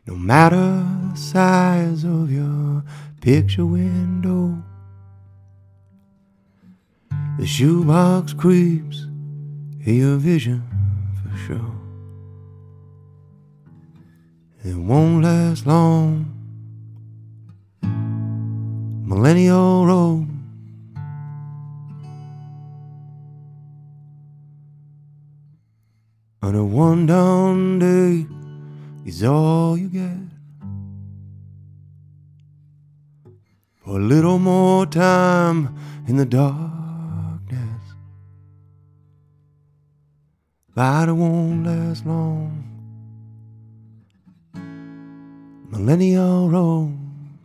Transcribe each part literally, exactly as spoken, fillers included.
No matter the size of your picture window, the shoebox creeps in your vision for sure. It won't last long. Millennial Road. On a one down day is all you get. For a little more time in the darkness, but it won't last long. Millennial Road.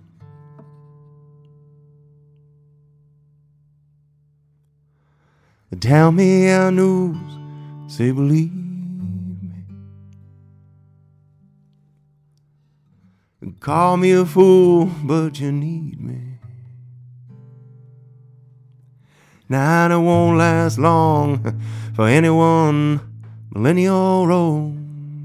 Tell me our news, say believe me. Call me a fool, but you need me. Now it won't last long for anyone. Millennial Road.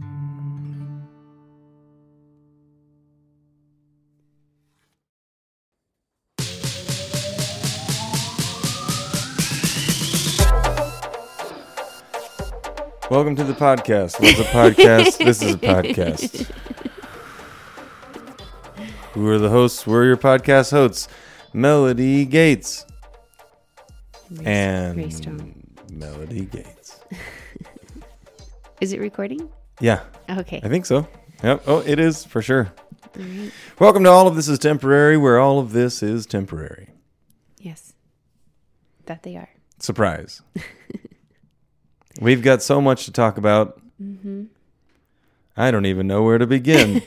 Welcome to the podcast. What's a podcast? This is a podcast. Who are the hosts? We're your podcast hosts, Melody Gates Race, and Race John. Melody Gates. Is it recording? Yeah, Okay. I think so. Yep. Oh, it is for sure. All right. Welcome to All of This is Temporary, where all of this is temporary. Yes. That they are. Surprise. We've got so much to talk about. Mm-hmm. I don't even know where to begin.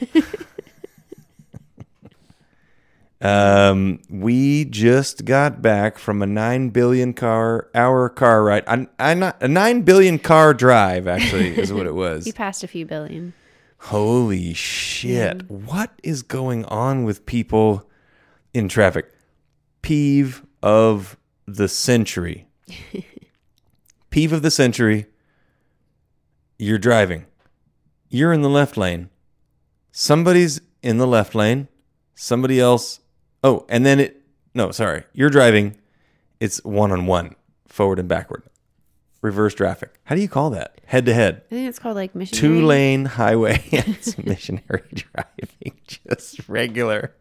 um, we just got back from a nine billion car hour car ride. I, I not a nine billion car drive. Actually, is what it was. We passed a few billion. Holy shit! Yeah. What is going on with people in traffic? Peeve of the century. Peeve of the century. You're driving. You're in the left lane. Somebody's in the left lane. Somebody else. Oh, and then it. No, sorry. You're driving. It's one on one, forward and backward. Reverse traffic. How do you call that? Head to head. I think it's called like missionary. Two lane highway. It's missionary driving. Just regular.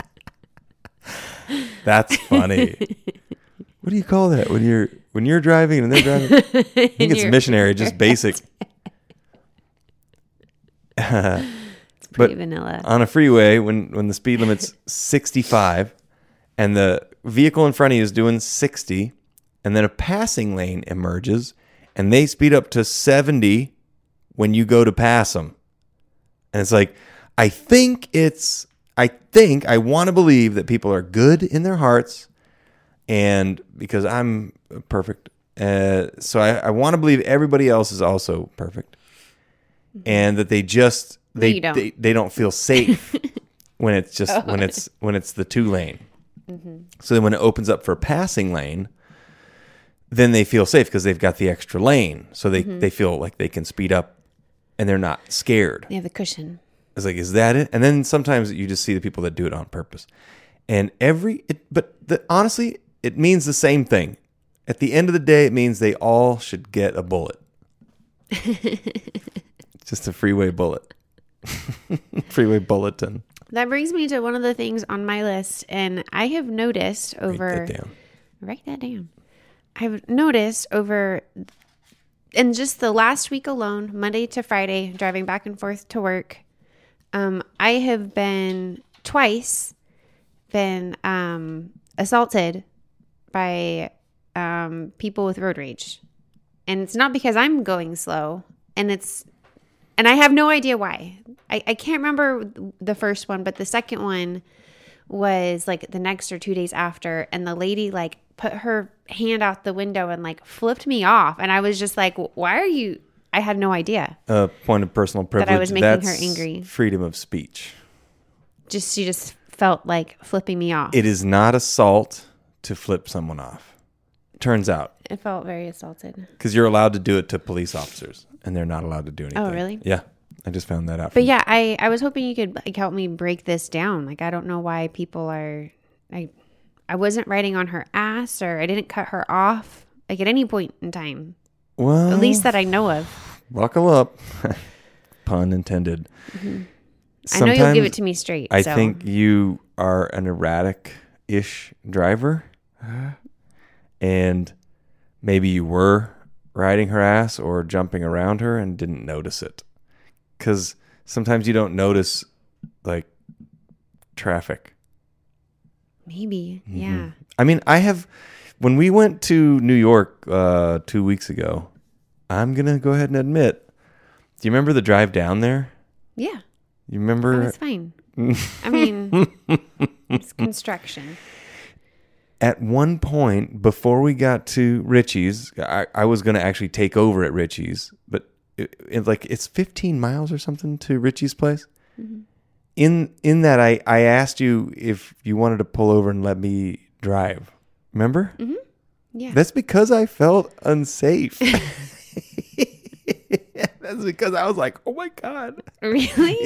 That's funny. What do you call that when you're when you're driving and they're driving? I think it's missionary, just basic. Uh, It's pretty but vanilla. on a freeway, when when the speed limit's sixty-five, and the vehicle in front of you is doing sixty, and then a passing lane emerges, and they speed up to seventy when you go to pass them, and it's like, I think it's, I think I want to believe that people are good in their hearts. And because I'm perfect, uh, so I, I want to believe everybody else is also perfect, and that they just they you don't. they, they don't feel safe when it's just Oh. when it's when it's the two lane. Mm-hmm. So then when it opens up for a passing lane, then they feel safe because they've got the extra lane, so they Mm-hmm. they feel like they can speed up, and they're not scared. They have the cushion. It's like, is that it? And then sometimes you just see the people that do it on purpose, and every it, but the, honestly. It means the same thing. At the end of the day, it means they all should get a bullet. Just a freeway bullet. Freeway bulletin. That brings me to one of the things on my list, and I have noticed over. Write that down. Write that down. I've noticed over, in just the last week alone, Monday to Friday, driving back and forth to work, um, I have been twice been um, assaulted by um, people with road rage. And it's not because I'm going slow. And it's, and I have no idea why. I, I can't remember the first one, but the second one was like the next or two days after. And the lady like put her hand out the window and like flipped me off. And I was just like, why are you, I had no idea. A uh, point of personal privilege. That I was making That's her angry. Freedom of speech. Just, she just felt like flipping me off. It is not assault to flip someone off. Turns out. It felt very assaulted. Because you're allowed to do it to police officers, and they're not allowed to do anything. Oh, really? Yeah. I just found that out. But yeah, I, I was hoping you could like help me break this down. Like, I don't know why people are, I, I wasn't riding on her ass, or I didn't cut her off, like, at any point in time. Well, At least that I know of. Buckle up. Pun intended. Mm-hmm. I know you'll give it to me straight. I so. think you are an erratic-ish driver. And maybe you were riding her ass or jumping around her and didn't notice it. Because sometimes you don't notice, like, traffic. Maybe, Mm-hmm. yeah. I mean, I have... When we went to New York uh, two weeks ago, I'm going to go ahead and admit, do you remember the drive down there? Yeah. You remember? Oh, it's fine. I mean, it's construction. At one point, before we got to Richie's, I, I was going to actually take over at Richie's, but it, it, like it's fifteen miles or something to Richie's place. Mm-hmm. In in that, I, I asked you if you wanted to pull over and let me drive. Remember? Mm-hmm. Yeah. That's because I felt unsafe. That's because I was like, oh my God. Really?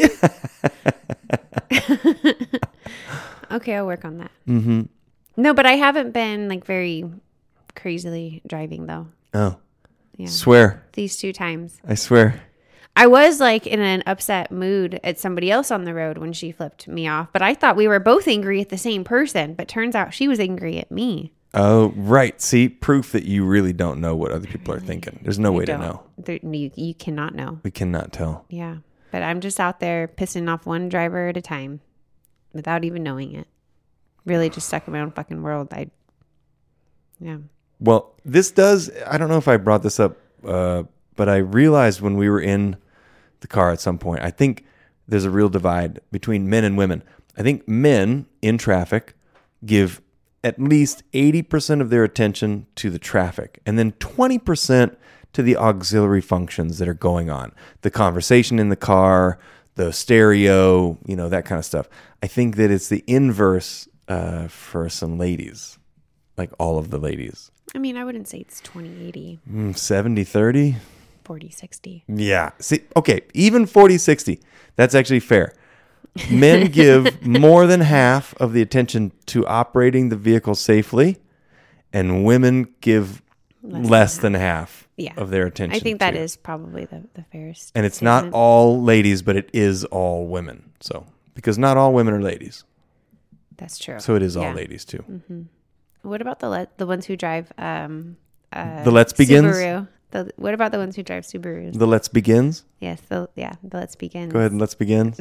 Okay, I'll work on that. Mm-hmm. No, but I haven't been like very crazily driving though. Oh. Yeah. Swear. These two times. I swear. I was like in an upset mood at somebody else on the road when she flipped me off, but I thought we were both angry at the same person, but turns out she was angry at me. Oh, right. See, proof that you really don't know what other people are thinking. There's no I way don't. to know. There, you, you cannot know. We cannot tell. Yeah. But I'm just out there pissing off one driver at a time without even knowing it. Really just stuck in my own fucking world. I, yeah. Well, this does, I don't know if I brought this up, uh, but I realized when we were in the car at some point, I think there's a real divide between men and women. I think men in traffic give at least eighty percent of their attention to the traffic and then twenty percent to the auxiliary functions that are going on. The conversation in the car, the stereo, you know, that kind of stuff. I think that it's the inverse uh, for some ladies, like all of the ladies. I mean, I wouldn't say it's twenty eighty. Mm, seventy thirty? forty sixty. Yeah. See, okay, even forty sixty. That's actually fair. Men give more than half of the attention to operating the vehicle safely, and women give less, less than, than half, yeah. of their attention. I think that to. is probably the, the fairest. And it's statement. not all ladies, but it is all women. So, because not all women are ladies. That's true. So it is all yeah. ladies too. Mm-hmm. What about the le- the ones who drive um, uh, the Let's Begins? Subaru? The, what about the ones who drive Subarus? The Let's Begins? Yes, the yeah, the Let's Begin. Go ahead and Let's Begin.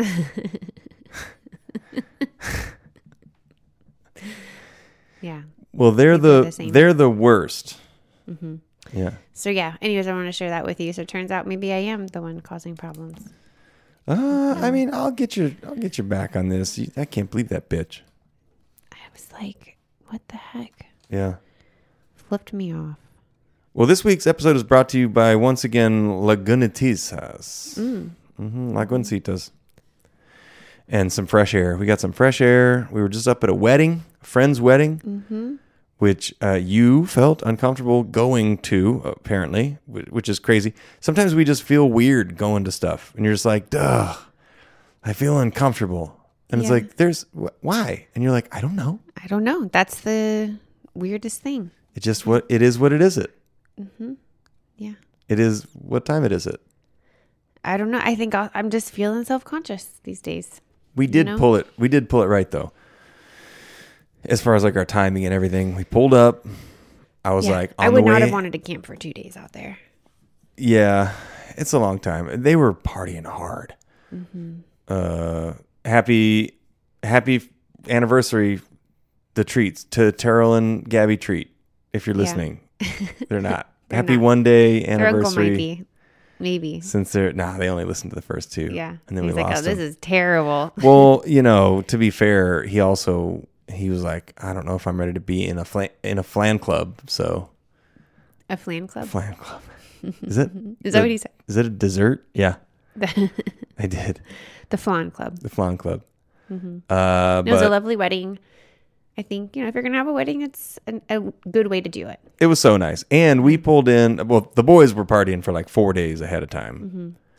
Yeah. Well, they're the, the they're the worst. Mm-hmm. Yeah. So yeah. Anyways, I want to share that with you. So it turns out maybe I am the one causing problems. Uh, yeah. I mean, I'll get your I'll get your back on this. I can't believe that bitch. I was like, what the heck? Yeah. Flipped me off. Well, this week's episode is brought to you by, once again, Lagunitas. Mm. Mm-hmm, Laguncitas. And some fresh air. We got some fresh air. We were just up at a wedding, a friend's wedding, mm-hmm. which uh, you felt uncomfortable going to, apparently, which is crazy. Sometimes we just feel weird going to stuff. And you're just like, duh, I feel uncomfortable. And yeah. It's like, there's, wh- why? And you're like, I don't know. I don't know. That's the weirdest thing. It just, what it is what it is it. Mm-hmm. Yeah. It is, what time it is it? I don't know. I think I'll, I'm just feeling self-conscious these days. We did you know? pull it. We did pull it right, though. As far as like our timing and everything, we pulled up. I was yeah. like, on I would the way, not have wanted to camp for two days out there. Yeah, it's a long time. They were partying hard. Mm-hmm. Uh, happy, happy anniversary. The treats to Terrell and Gabby Treat. If you're listening, yeah. They're not. They're happy not. One day anniversary. Their uncle might be. Maybe. Since they're, nah, they only listened to the first two. Yeah. And then He's we like, lost oh, this him. is terrible. Well, you know, to be fair, he also, he was like, I don't know if I'm ready to be in a flan, in a flan club. So. A flan club? Flan club. Is it? Is that what he said? Is it a dessert? Yeah. I did. The flan club. The flan club. Mm-hmm. Uh, it was a lovely wedding. I think, you know, if you're going to have a wedding, it's an, a good way to do it. It was so nice. And we pulled in, well, the boys were partying for like four days ahead of time. Mm-hmm.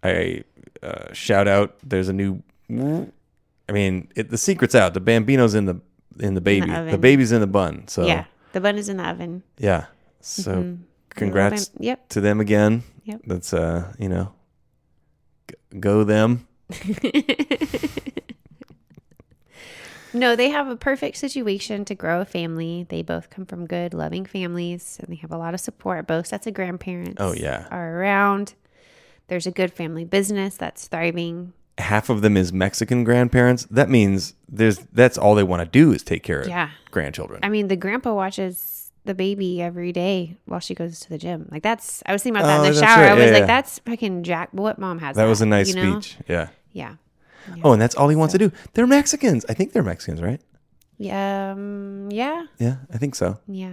I uh, shout out. There's a new. I mean, it, the secret's out. The Bambino's in the in the baby. oven. The baby's in the bun. So Yeah, the bun is in the oven. yeah. So Mhm. congrats Bam- Yep. to them again. Yep. That's uh, you know, g- go them. No, they have a perfect situation to grow a family. They both come from good, loving families, and they have a lot of support. Both sets of grandparents Oh, yeah. are around. There's a good family business that's thriving. Half of them is Mexican grandparents. That means there's that's all they want to do is take care of Yeah. grandchildren. I mean, the grandpa watches the baby every day while she goes to the gym. Like that's, I was thinking about that Oh, in the that's shower. right. I was Yeah, like, yeah. that's fucking Jack. What mom has that? That was a nice you know? speech. Yeah. Yeah. Oh, and that's all he wants to do. They're Mexicans. I think they're Mexicans, right? Yeah. Um, yeah. Yeah, I think so. Yeah.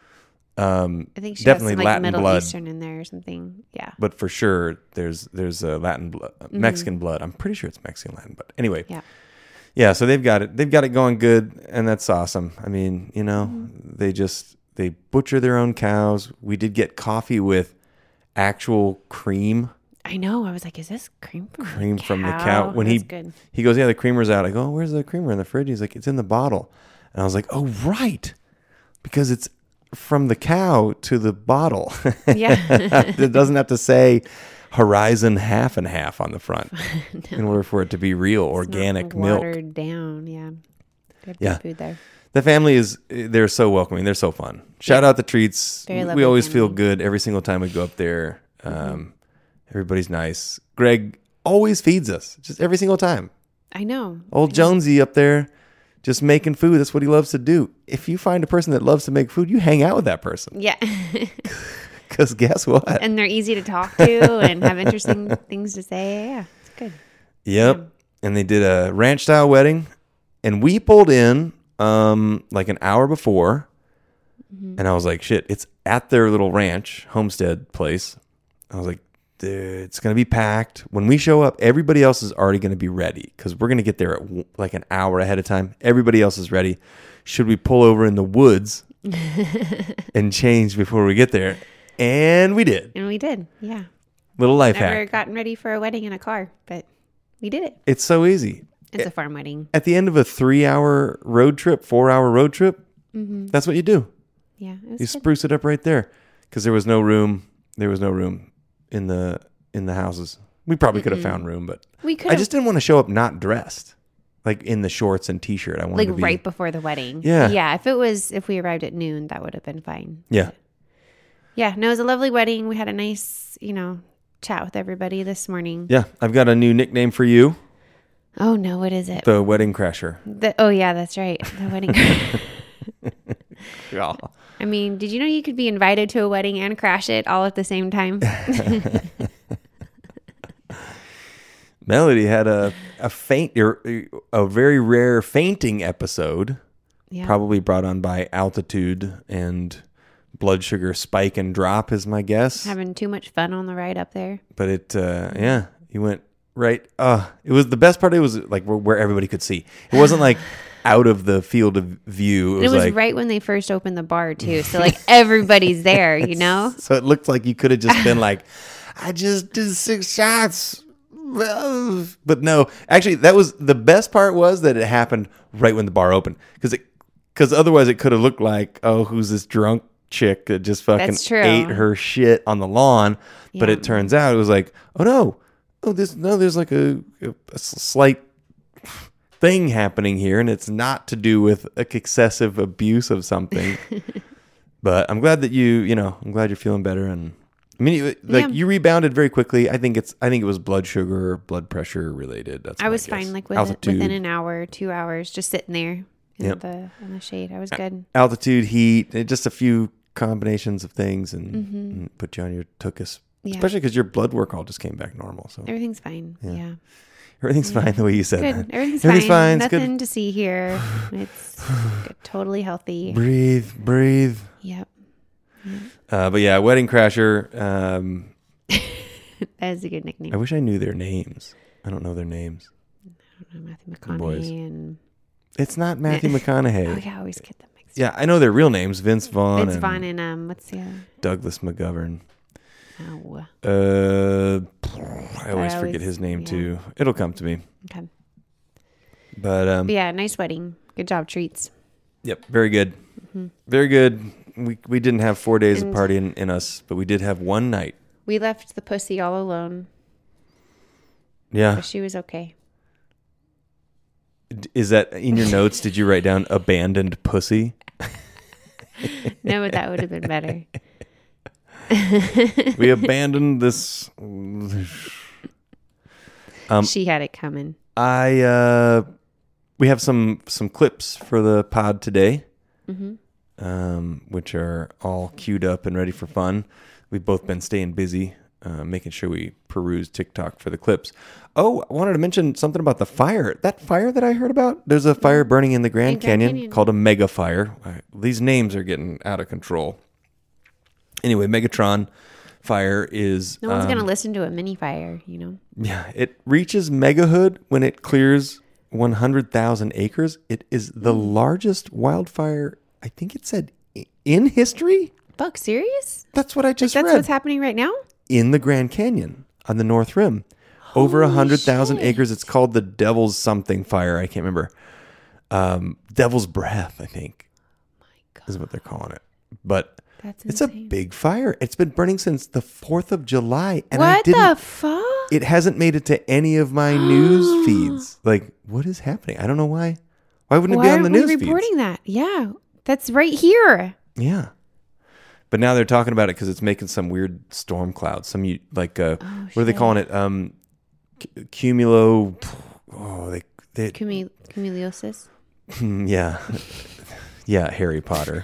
Um, I think she definitely has some like Latin Middle blood, Eastern in there or something. Yeah. but for sure there's there's a Latin blood, Mexican blood. I'm pretty sure it's Mexican Latin, but anyway. Mm-hmm. Yeah. Yeah, so they've got it. They've got it going good, and that's awesome. I mean, you know, Mm-hmm. they just they butcher their own cows. We did get coffee with actual cream. I know. I was like, is this cream from Cream the cow? from the cow. When That's he good. he goes, yeah, the creamer's out. I go, oh, where's the creamer in the fridge? He's like, it's in the bottle. And I was like, oh, right, because it's from the cow to the bottle. Yeah. It doesn't have to say Horizon half and half on the front No. in order for it to be real It's organic not milk. watered down. Yeah. Good Yeah. food there. The family is, they're so welcoming. They're so fun. Shout out the treats. Very We lovely always feel family. good every single time we go up there. Um, Everybody's nice. Greg always feeds us, just every single time. I know. Old Jonesy up there just making food. That's what he loves to do. If you find a person that loves to make food, you hang out with that person. Yeah. Because guess what? And they're easy to talk to and have interesting things to say. Yeah. It's good. Yep. And they did a ranch style wedding. And we pulled in um, like an hour before. And I was like, shit, it's at their little ranch, homestead place. I was like, dude, it's going to be packed. When we show up, everybody else is already going to be ready because we're going to get there at w- like an hour ahead of time. Everybody else is ready. Should we pull over in the woods and change before we get there? And we did. And we did. Yeah. Little life Never hack. gotten ready for a wedding in a car, but we did it. It's so easy. It's a farm wedding. At the end of a three-hour road trip, four-hour road trip, Mm-hmm. that's what you do. Yeah. It was You good. spruce it up right there because there was no room. There was no room in the in the houses. We probably could have found room, but We could I have, just didn't want to show up not dressed, like in the shorts and t-shirt. I wanted like to be right before the wedding. Yeah. Yeah. If it was, if we arrived at noon, that would have been fine. Yeah, Yeah. No, it was a lovely wedding. We had a nice, you know, chat with everybody this morning. yeah. I've got a new nickname for you, Oh, no. What is it? the Wedding Crasher. The, oh, yeah. That's right. The wedding. Yeah. I mean, did you know you could be invited to a wedding and crash it all at the same time? Melody had a a faint, or a very rare fainting episode, Yeah. probably brought on by altitude and blood sugar spike and drop, is my guess. Having too much fun on the ride up there. But it, uh, yeah, you went right. Uh, it was the best part. It was like where, where everybody could see. It wasn't like out of the field of view. It It was, was like, right when they first opened the bar, too. So, like, everybody's there, you know? so it looked like you could have just been like, I just did six shots. But no, actually, that was the best part was that it happened right when the bar opened. Because it, because otherwise it could have looked like, oh, who's this drunk chick that just fucking That's true. ate her shit on the lawn. But Yeah. it turns out it was like, oh no, oh this no, there's like a, a, a slight thing happening here, and it's not to do with excessive abuse of something. But I'm glad that you, you know, I'm glad you're feeling better. And I mean, you, like Yeah. you rebounded very quickly. I think it's, I think it was blood sugar, blood pressure related. That's I my was guess. fine, like, within, altitude, within an hour, two hours, just sitting there in, Yep. the, in the shade. I was good. altitude, heat, and just a few combinations of things, and, and put you on your tuchus. Yeah. Especially because your blood work all just came back normal. So Everything's fine. Yeah. Yeah. everything's fine the way you said Good. that. Everything's, Everything's fine. fine. It's good. Nothing to see here. It's good, totally healthy. Breathe, breathe. Yep. Uh, but yeah, Wedding Crasher. Um, That is a good nickname. I wish I knew their names. I don't know their names. I don't know, Matthew boys. McConaughey and It's not Matthew oh McConaughey. yeah, I always get them mixed. Yeah, I know their real names: Vince Vaughn It's and Vaughn and um, what's the other? Douglas McGovern. No. Uh, I always I forget always- his name yeah. too. It'll come to me. Okay. But um, But yeah, nice wedding. Good job, treats. yep, very good, Mm-hmm. very good. We we didn't have four days And- of partying in us, but we did have one night. We left the pussy all alone, Yeah, but she was okay. D- is that in your notes? Did you write down abandoned pussy? No, but that would have been better. We abandoned this. Um, She had it coming. I uh, we have some some clips for the pod today, Mm-hmm. um, which are all queued up and ready for fun. We've both been staying busy, uh, making sure we peruse TikTok for the clips. Oh, I wanted to mention something about the fire. That fire that I heard about. There's a fire burning in the Grand, In Grand Canyon, Canyon. called a mega fire. Uh, These names are getting out of control. Anyway, Megatron fire is No one's um, gonna listen to a mini fire, you know. yeah, it reaches megahood when it clears one hundred thousand acres. It is the largest wildfire, I think it said, i- in history. Fuck, serious? That's what I just That's read. what's happening right now? In the Grand Canyon on the North Rim. Over one hundred thousand shit. acres. It's called the Devil's something fire. I can't remember. Um, Devil's Breath, I think, My God, is what they're calling it. But that's it's a insane. big fire. It's been burning since the fourth of July. And I What didn't the fuck? it hasn't made it to any of my news feeds. Like, what is happening? I don't know why. Why wouldn't Why it be on the aren't we news feeds? reporting that? Yeah, that's right here. Yeah. But now they're talking about it because it's making some weird storm clouds. Some u- like uh, Oh, what are they shit. calling it? Um, c- cumulo. Oh, they. they Cumul- cumuliosis. yeah, yeah. Harry Potter.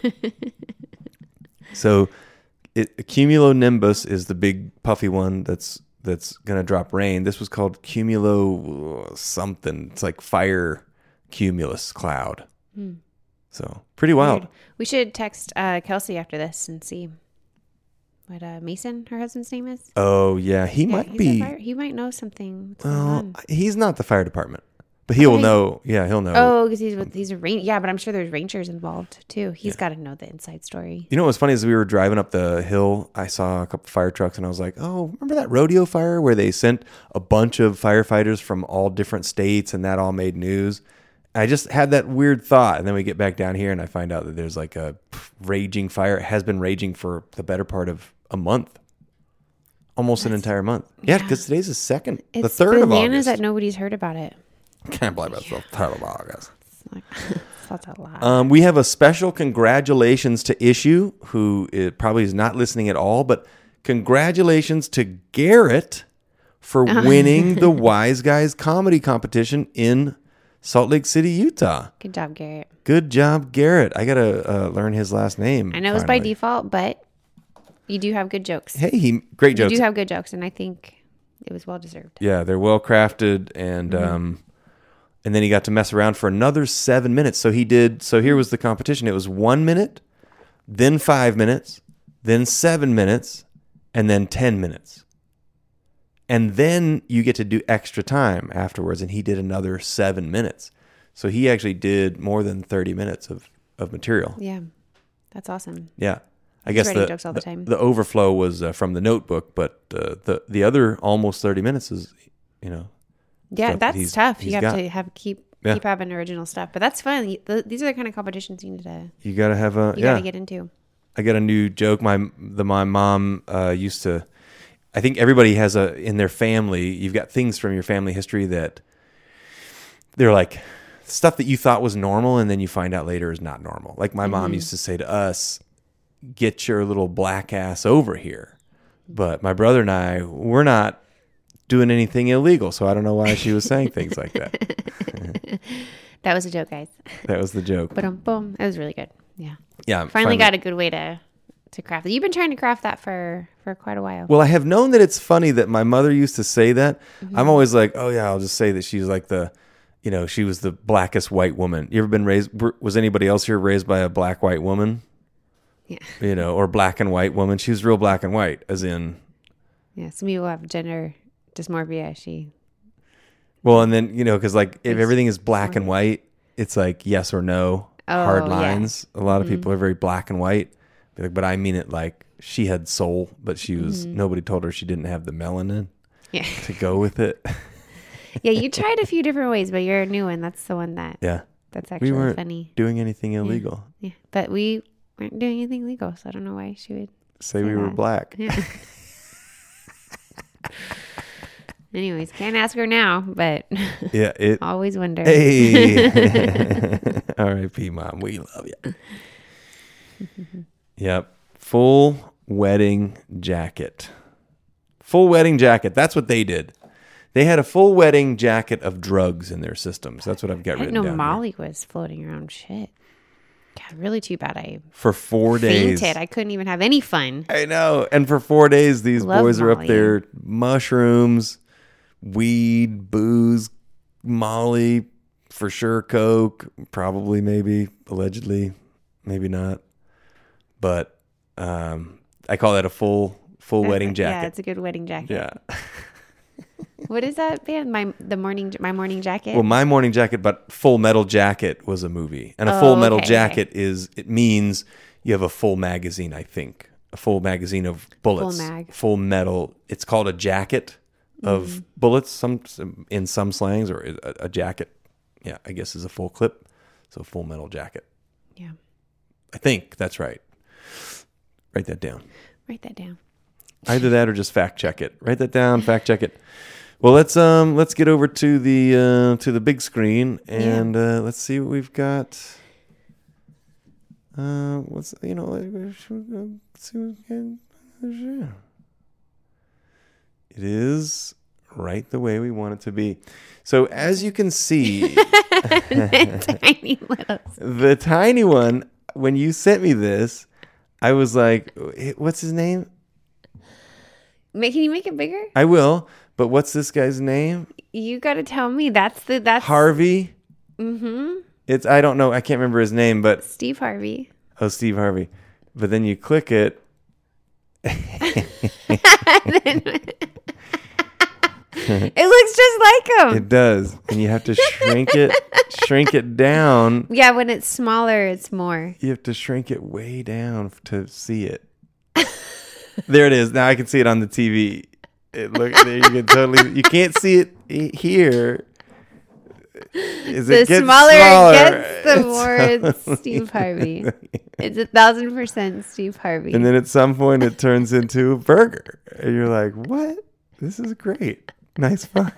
So, it, cumulonimbus is the big puffy one that's that's gonna drop rain. This was called cumulo uh, something. It's like fire cumulus cloud. Hmm. So pretty wild. Weird. We should text uh, Kelsey after this and see what uh, Mason, her husband's name is. Oh yeah, he Yeah, might he's be. a fire- he might know something. What's going Well, on. he's not the fire department, but he will Okay. know. Yeah, he'll know. Oh, because he's with he's a rain. Yeah, but I'm sure there's rangers involved too. He's got to know the inside story. You know what's funny is we were driving up the hill. I saw a couple fire trucks, and I was like, "Oh, remember that rodeo fire where they sent a bunch of firefighters from all different states, and that all made news?" I just had that weird thought, and then we get back down here, and I find out that there's like a raging fire. It has been raging for the better part of a month, almost an entire month. Yeah, yeah. because today's the second, It's the third of bananas August. that nobody's heard about it. Can't believe it's the third of August. It's like, that's a lot. Um, we have a special congratulations to Issue, who it probably is not listening at all, but congratulations to Garrett for winning the Wise Guys comedy competition in Salt Lake City, Utah. Good job, Garrett. Good job, Garrett. I gotta uh, learn his last name. I know it's by finally. default, but you do have good jokes. Hey, he great You jokes. do have good jokes, and I think it was well deserved. Yeah, they're well crafted, and Mm-hmm. um, and then he got to mess around for another seven minutes. So he did. So here was the competition. It was one minute, then five minutes, then seven minutes, and then ten minutes, and then you get to do extra time afterwards. And he did another seven minutes. So he actually did more than thirty minutes of of material. Yeah, that's awesome. Yeah. I He's guess writing the, jokes all the the, time. the overflow was uh, from the notebook, but uh, the the other almost thirty minutes is, you know, Yeah, stuff that that's he's- tough. he's You have got. to have keep Yeah. keep having original stuff, but that's fun. You- th- These are the kind of competitions you need to you got to have a you yeah. got to get into. I got a new joke. My the my mom uh, used to. I think everybody has a in their family. You've got things from your family history that they're like stuff that you thought was normal, and then you find out later is not normal. Like my mom used to say to us, "Get your little black ass over here." But my brother and I, we're not doing anything illegal, so I don't know why she was saying things like that. That was a joke, guys. That was the joke. But um, boom, it was really good. Yeah, Yeah, finally, got a good way to to craft it. You've been trying to craft that for for quite a while. Well, I have known that it's funny that my mother used to say that. Mm-hmm. I'm always like, oh yeah, I'll just say that she's like the, you know, she was the blackest white woman. You ever been raised? were- Was anybody else here raised by a black white woman? Yeah, You know, or black and white woman? She was real black and white, as in. yeah. Some people have gender dysmorphia. She Well, and then you know, because like if Yes. everything is black and white, it's like yes or no, Oh, hard yeah. lines. A lot of people are very black and white. Be like, but I mean it like she had soul, but she was Mm-hmm. nobody told her she didn't have the melanin Yeah. to go with it. Yeah, you tried a few different ways, but you're a new one. That's the one that Yeah, that's actually we weren't funny. doing anything illegal. Yeah, but we weren't doing anything legal, so I don't know why she would. Say Say we were that. black. Yeah. Anyways, can't ask her now, but Yeah, it. always wonder. Hey, R I P mom, we love you. Yep, full wedding jacket. Full wedding jacket. That's what they did. They had a full wedding jacket of drugs in their systems. That's what I've got I didn't written know down Molly was floating around. Shit. God, really too bad I for four days. fainted. I couldn't even have any fun. I know. And for four days, these Love boys are up Molly. there, mushrooms, weed, booze, Molly, for sure, coke, probably, maybe, allegedly, maybe not. But um, I call that a full full wedding Yeah, jacket. it's a good wedding jacket. Yeah. What is that band? My the morning my morning jacket. Well, My Morning Jacket, but Full Metal Jacket was a movie. And a Oh, Full Metal okay, Jacket is, it means you have a full magazine, I think. A full magazine of bullets. Full mag. Full metal. It's called a jacket of Mm-hmm. bullets some some- in some slangs, or a, a jacket, yeah, I guess is a full clip. So Full Metal Jacket. Yeah. I think that's right. Write that down. Write that down. Either that or just fact check it. Write that down, fact check it. Well, let's um let's get over to the uh, to the big screen and uh, let's see what we've got. Uh, what's you know let's see what we can. It is right the way we want it to be. So as you can see, Tiny little. the tiny one, when you sent me this, I was like, "What's his name?" Make, can you make it bigger? I will. But what's this guy's name? You got to tell me. That's the that's Harvey. Mm-hmm. It's I don't know. I can't remember his name, but Steve Harvey. oh, Steve Harvey. But then you click it. It looks just like him. It does, and you have to shrink it, shrink it down. Yeah, when it's smaller, it's more. You have to shrink it way down to see it. There it is. Now I can see it on the T V. It look there. You can totally. You can't see it he- here. As The it gets smaller, smaller, it gets, the it's more it's Steve Harvey. It's a thousand percent Steve Harvey. And then at some point it turns into a burger. And you're like, what? This is great. Nice find.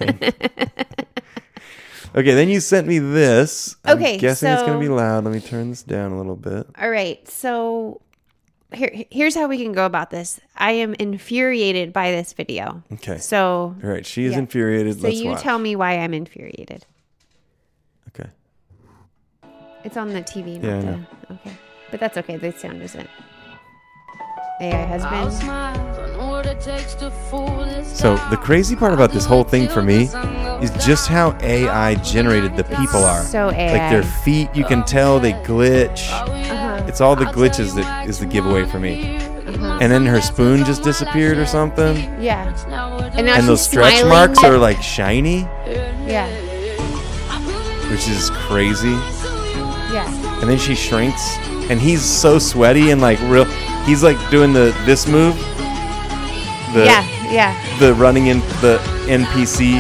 Okay, then you sent me this. I'm Okay, guessing it's going so- to be loud. Let me turn this down a little bit. All right, so here, here's how we can go about this. I am infuriated by this video. Okay. So, All right, she is yeah. infuriated. so Let's you watch. tell me why I'm infuriated. Okay. It's on the T V. Not Yeah, I the, know. Okay, but that's okay. The sound isn't. A I husband. So the crazy part about this whole thing for me is just how A I generated the people are. So A I. Like their feet, you can tell they glitch. Uh-huh. It's all the glitches that is the giveaway for me. Uh-huh. And then her spoon just disappeared or something. Yeah. And now And she's those stretch smiling. marks are like shiny, Yeah. which is crazy. Yeah. And then she shrinks, and he's so sweaty and like real. He's like doing the this move. The, yeah. Yeah. The running in the N P C.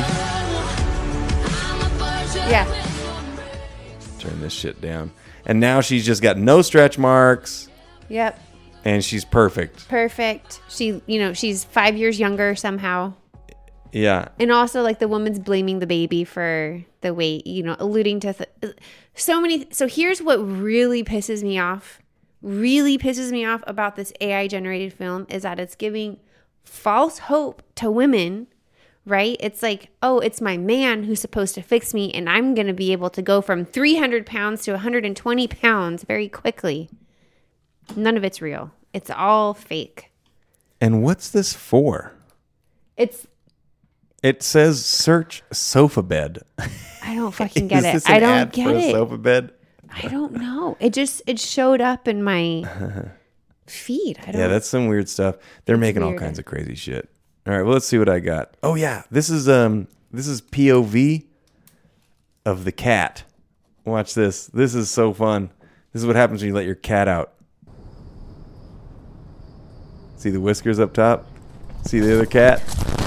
Yeah. Turn this shit down. And now she's just got no stretch marks, Yep. and she's perfect. Perfect. She, you know, she's five years younger somehow. Yeah. And also, like, the woman's blaming the baby for the weight, you know, alluding to th- so many. So here's what really pisses me off. Really pisses me off about this A I generated film is that it's giving false hope to women, right? It's like, oh, it's my man who's supposed to fix me, and I'm going to be able to go from three hundred pounds to one hundred twenty pounds very quickly. None of it's real. It's all fake. And what's this for? It's, It says search sofa bed. I don't fucking get Is it. this an I don't ad get for a it. sofa bed? I don't know. It just it showed up in my feed. I don't. Yeah, that's some weird stuff. They're It's making all weird. kinds of crazy shit. All right, well, let's see what I got. Oh yeah, this is um this is P O V of the cat. Watch this. This is so fun. This is what happens when you let your cat out. See the whiskers up top? See the other cat?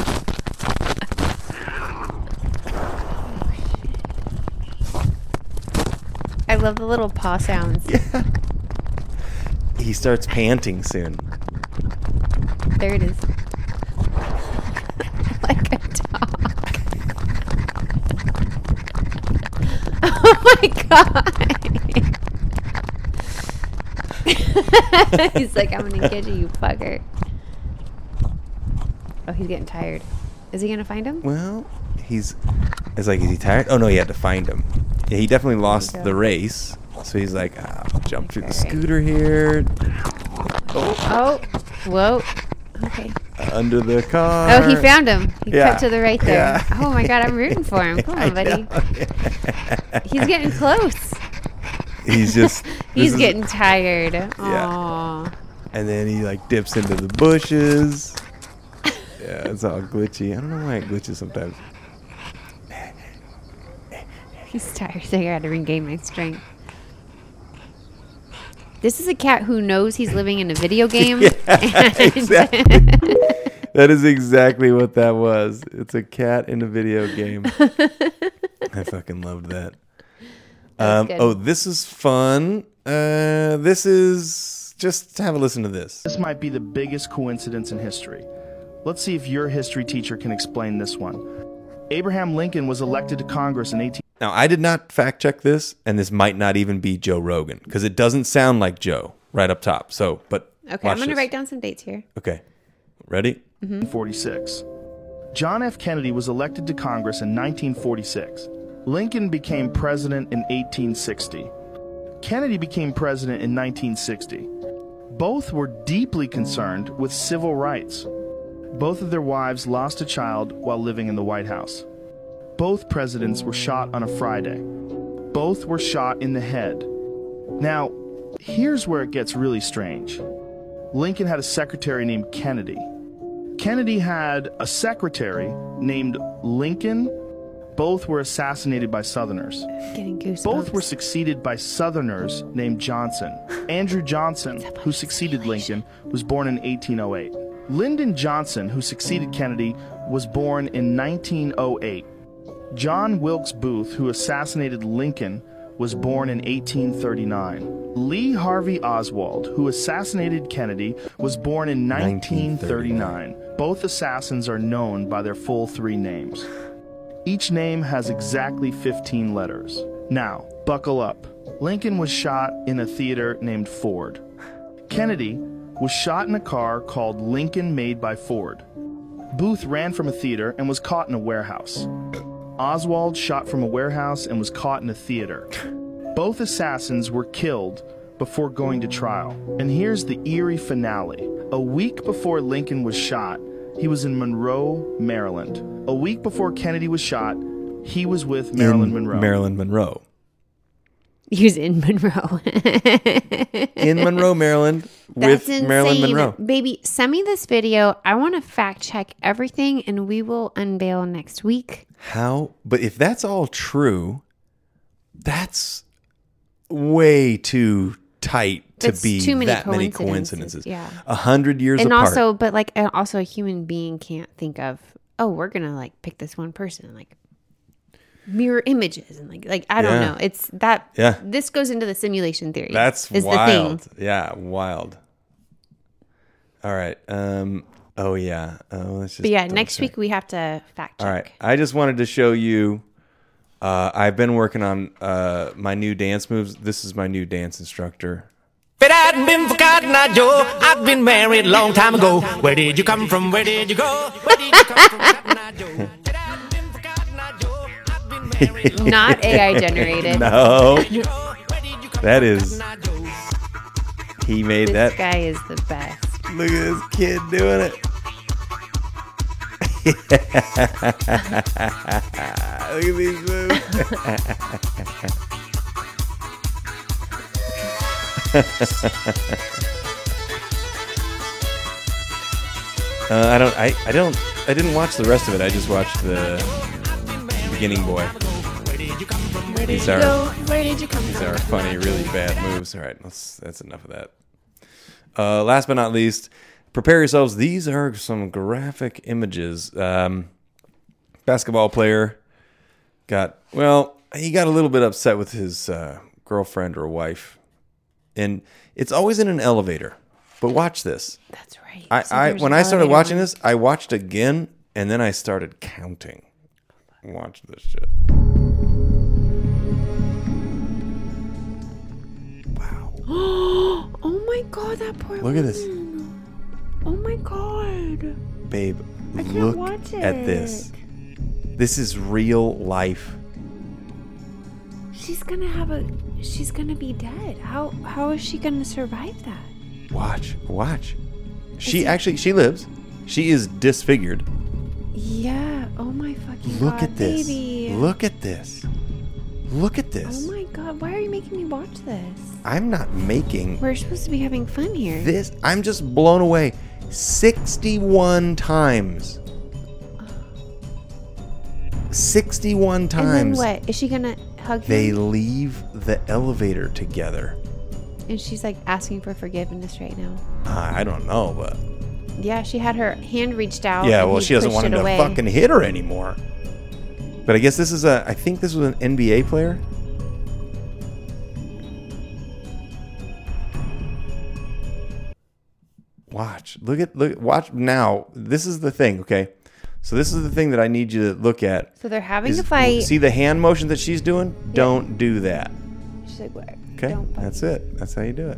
I love the little paw sounds. Yeah. He starts panting soon. There it is. Like a dog. Oh my god. He's like, I'm gonna get you, you fucker. Oh, he's getting tired. Is he gonna find him? Well, he's... It's like, is he tired? Oh, no, he had to find him. Yeah, he definitely lost go. the race. So he's like, ah, I'll jump through the Okay. scooter here. Oh, whoa. Okay. Under the car. Oh, he found him. He Yeah. cut to the right there. Yeah. Oh my god, I'm rooting for him. Come on, I buddy. know. He's getting close. He's just... He's this is- getting tired. Aww. And then he like dips into the bushes. Yeah, it's all glitchy. I don't know why it glitches sometimes. He's tired. So I gotta regain my strength. This is a cat who knows he's living in a video game. Exactly. That is exactly what that was. It's a cat in a video game. I fucking loved that. Um, good. oh, this is fun. Uh, this is just have a listen to this. This might be the biggest coincidence in history. Let's see if your history teacher can explain this one. Abraham Lincoln was elected to Congress in eighteen... Now, I did not fact check this, and this might not even be Joe Rogan because it doesn't sound like Joe right up top. So, but Okay, watch I'm gonna this. write down some dates here. Okay, ready? forty-six. John F. Kennedy was elected to Congress in nineteen forty-six. Lincoln became president in eighteen sixty. Kennedy became president in nineteen sixty. Both were deeply concerned with civil rights. Both of their wives lost a child while living in the White House. Both presidents were shot on a Friday. Both were shot in the head. Now, here's where it gets really strange. Lincoln had a secretary named Kennedy. Kennedy had a secretary named Lincoln. Both were assassinated by Southerners. Getting goosebumps. Both were succeeded by Southerners named Johnson. Andrew Johnson, who succeeded Lincoln, was born in eighteen oh eight. Lyndon Johnson, who succeeded Kennedy, was born in nineteen oh eight. John Wilkes Booth, who assassinated Lincoln, was born in eighteen thirty-nine. Lee Harvey Oswald, who assassinated Kennedy, was born in nineteen thirty-nine. Both assassins are known by their full three names. Each name has exactly fifteen letters. Now, buckle up. Lincoln was shot in a theater named Ford. Kennedy was shot in a car called Lincoln Made by Ford. Booth ran from a theater and was caught in a warehouse. Oswald shot from a warehouse and was caught in a theater. Both assassins were killed before going to trial. And here's the eerie finale. A week before Lincoln was shot, he was in Monroe, Maryland. A week before Kennedy was shot, he was with Marilyn In Monroe. Marilyn Monroe. He was in Monroe. In Monroe, Maryland, That's with Marilyn insane. Monroe. Baby, send me this video. I want to fact check everything and we will unveil next week. How? But if that's all true, that's way too tight to That's be too many that many coincidences, coincidences. yeah. A hundred years And apart. also, but like, and also a human being can't think of, oh, we're going to like pick this one person, like mirror images and like, like, I don't Yeah. know. It's that, Yeah. this goes into the simulation theory. That's is wild. the thing. Yeah, wild. All right. Um. Oh yeah. Oh, let's just. But yeah, double next check. week we have to fact check. All right. I just wanted to show you. Uh, I've been working on uh, my new dance moves. This is my new dance instructor. If it hadn't been for Cotton Eye Joe, I'd been married a long time ago. Where did you come from? Where did you go? Where did you come from, Cotton Eye Joe? If it hadn't been for Cotton Eye Joe, I'd been married a long Not A I generated. No, time ago. Where did you come that from, is. Cotton Eye Joe? He made This that. guy is the best. Look at this kid doing it. Look at these moves. uh, I don't. I, I don't. I didn't watch the rest of it. I just watched the beginning boy. Where did These you are- go? Where did you come These from? are funny, really bad moves. All right, let's, that's enough of that. Uh, last but not least, prepare yourselves. These are some graphic images. Um, basketball player got, well, he got a little bit upset with his uh, girlfriend or wife. And it's always in an elevator. But watch this. That's right. I, So I there's when an I started elevator watching one. this, I watched again, and then I started counting. Watch this shit. Wow. Oh my god, that poor Look at this. woman. Oh my god. Babe, I can't look watch at this. it. This is real life. She's gonna have a she's gonna be dead. How how is she gonna survive that? Watch, watch. She it- actually, she lives. She is disfigured. Yeah. Oh my fucking Look god, at this. baby. Look at this. Look at this. Oh my god, why are you making me watch this? I'm not making We're supposed to be having fun here. this. I'm just blown away. sixty-one times. sixty-one and times. then what? Is she gonna hug They him? leave the elevator together. And she's like asking for forgiveness right now. Uh, I don't know, but Yeah, she had her hand reached out. yeah, and well, he she doesn't pushed want him it to away. fucking hit her anymore. But I guess this is a. I think this was an N B A player. Watch. Look at look. Watch now. This is the thing. Okay. So this is the thing that I need you to look at. So they're having is- a fight. See the hand motion that she's doing? Don't do that. She's like, what? Okay. Don't fucking- That's it. That's how you do it.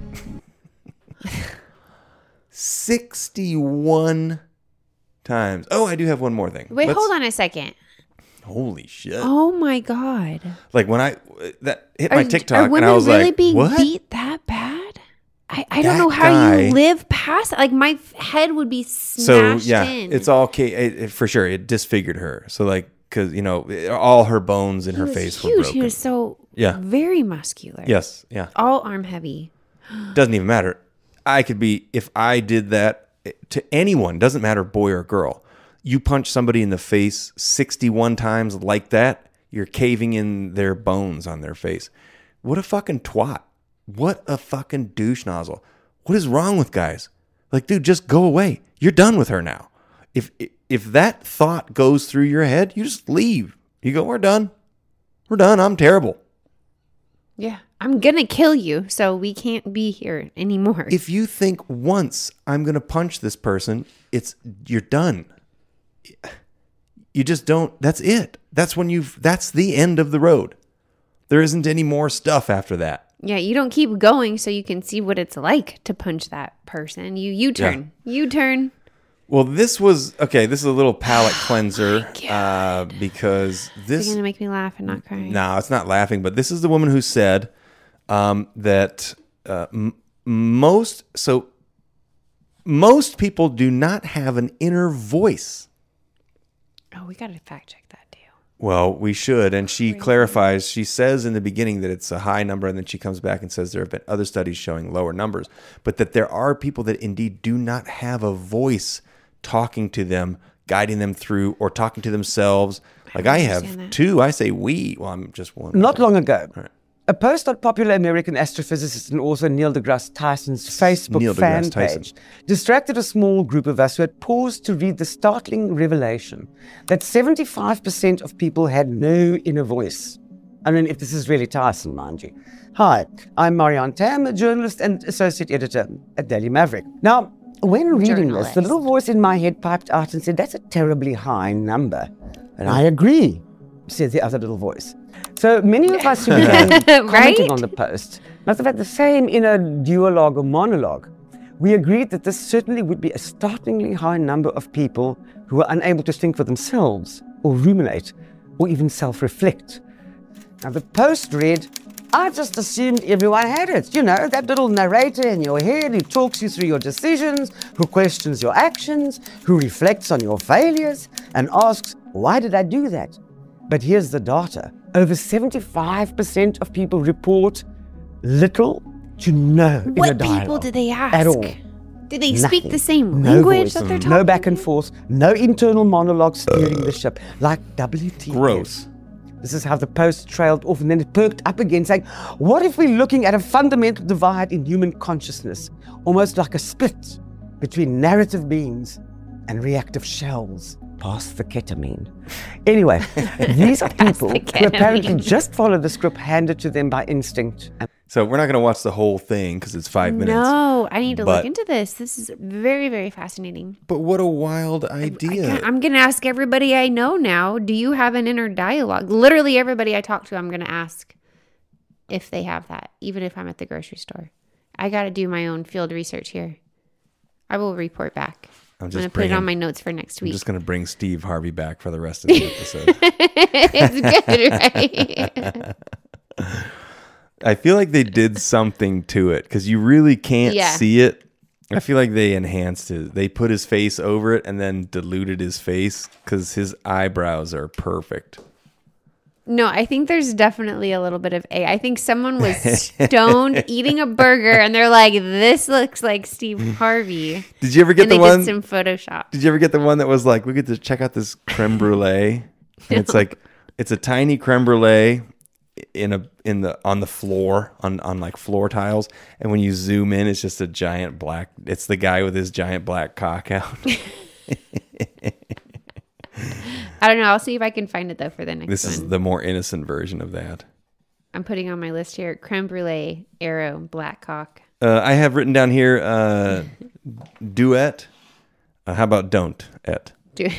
sixty-one times. Oh, I do have one more thing. Wait, Let's- hold on a second. Holy shit. Oh my god. Like when I that hit Are, my are TikTok women and I was really like, being what? beat that bad? I, I don't That know how guy- you live past it. Like my f- head would be So smashed yeah, in. it's all ca- it, it, for sure. It disfigured her. So like, cause you know, it- all her bones in He her was face were huge. broken. He was so Yeah. very muscular. Yes, yeah. All arm heavy. Doesn't even matter. I could be if I did that to anyone. Doesn't matter, boy or girl. You punch somebody in the face sixty-one times like that, you're caving in their bones on their face. What a fucking twat. What a fucking douche nozzle. What is wrong with guys? Like, dude, just go away. You're done with her now. If if that thought goes through your head, you just leave. You go, we're done. We're done. I'm terrible. Yeah. I'm gonna kill you, so we can't be here anymore. If you think once I'm going to punch this person, it's you're done. You just don't. That's it. That's when you've. That's the end of the road. There isn't any more stuff after that. Yeah, you don't keep going so you can see what it's like to punch that person. You U turn. U turn. Well, this was okay. This is a little palate cleanser uh, because It's this. gonna make me laugh and not cry. No, it's not laughing, but this is the woman who said um, that uh, m- most so most people do not have an inner voice. Oh, we gotta fact check that too. Well, we should. And she clarifies, she says in the beginning that it's a high number, and then she comes back and says there have been other studies showing lower numbers, but that there are people that indeed do not have a voice talking to them, guiding them through, or talking to themselves. Like I have understand that. two. I say we. Well, I'm just one. Not long ago, Right. a post on popular American astrophysicist and author Neil deGrasse Tyson's Facebook Neil fan deGrasse Tyson. page distracted a small group of us who had paused to read the startling revelation that seventy-five percent of people had no inner voice. I mean, if this is really Tyson, mind you. Hi, I'm Marianne Tam, a journalist and associate editor at Daily Maverick. Now, when reading this, the little voice in my head piped out and said, that's a terribly high number. And I agree, said the other little voice. So many of us who began commenting Right? on the post must have had the same inner duologue or monologue. We agreed that this certainly would be a startlingly high number of people who were unable to think for themselves, or ruminate, or even self-reflect. Now the post read, I just assumed everyone had it. You know, that little narrator in your head who talks you through your decisions, who questions your actions, who reflects on your failures, and asks, why did I do that? But here's the data. Over seventy-five percent of people report little to no inner What dialogue people did they ask? at all. Did they speak Nothing. the same No language voice, that they're talking? no back and forth, no internal monologue steering the ship, like W T F. Gross. This is how the post trailed off, and then it perked up again, saying, what if we're looking at a fundamental divide in human consciousness, almost like a split between narrative beings and reactive shells. Pass the ketamine. Anyway, these are people the who apparently ketamine. just follow the script handed to them by instinct. And So we're not going to watch the whole thing because it's five minutes. No, I need to But- look into this. This is very, very fascinating. But what a wild I idea. can't- I'm going to ask everybody I know now, do you have an inner dialogue? Literally everybody I talk to, I'm going to ask if they have that, even if I'm at the grocery store. I got to do my own field research here. I will report back. I'm I'm just going to put it on bringing- my notes for next I'm week. just going to bring Steve Harvey back for the rest of the episode. It's good, right? I feel like they did something to it because you really can't Yeah. see it. I feel like they enhanced it. They put his face over it and then diluted his face because his eyebrows are perfect. No, I think there's definitely a little bit of A. I think someone was stoned eating a burger and they're like, this looks like Steve Harvey. Did you ever get And the they one? did some Photoshop. Did you ever get the one that was like, we get to check out this creme brulee, and it's like, it's a tiny creme brulee in a in the on the floor on on like floor tiles, and when you zoom in, it's just a giant black. It's the guy with his giant black cock out. I don't know. I'll see if I can find it though for the next This one. is the more innocent version of that. I'm putting on my list here: creme brulee, arrow, black cock. Uh, I have written down here uh, duet. Uh, how about don't et? Dude,